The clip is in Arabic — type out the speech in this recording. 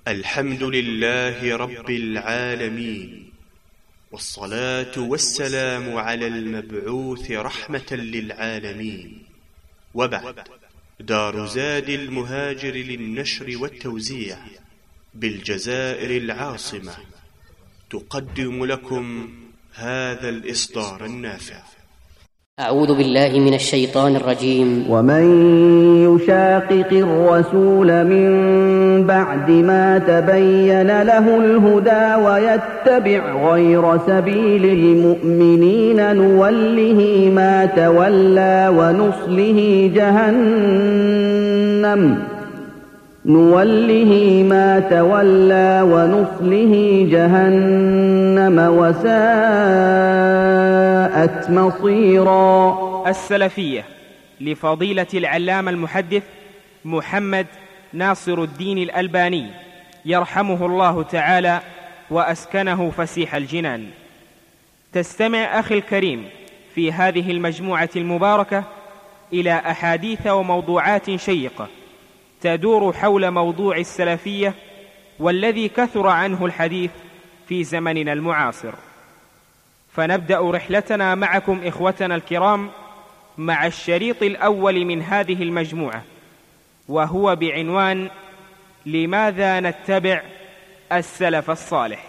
الحمد لله رب العالمين، والصلاة والسلام على المبعوث رحمة للعالمين. وبعد، دار زاد المهاجر للنشر والتوزيع بالجزائر العاصمة تقدم لكم هذا الإصدار النافع. أعوذ بالله من الشيطان الرجيم. ومن يشاقق الرسول من بعد ما تبين له الهدى ويتبع غير سبيل المؤمنين نوله ما تولى ونصله جهنم وساءت مصيرا. السلفية لفضيلة العلامة المحدث محمد ناصر الدين الألباني يرحمه الله تعالى وأسكنه فسيح الجنان. تستمع أخي الكريم في هذه المجموعة المباركة إلى أحاديث وموضوعات شيقة تدور حول موضوع السلفية والذي كثر عنه الحديث في زمننا المعاصر. فنبدأ رحلتنا معكم إخوتنا الكرام مع الشريط الأول من هذه المجموعة، وهو بعنوان: لماذا نتبع السلف الصالح؟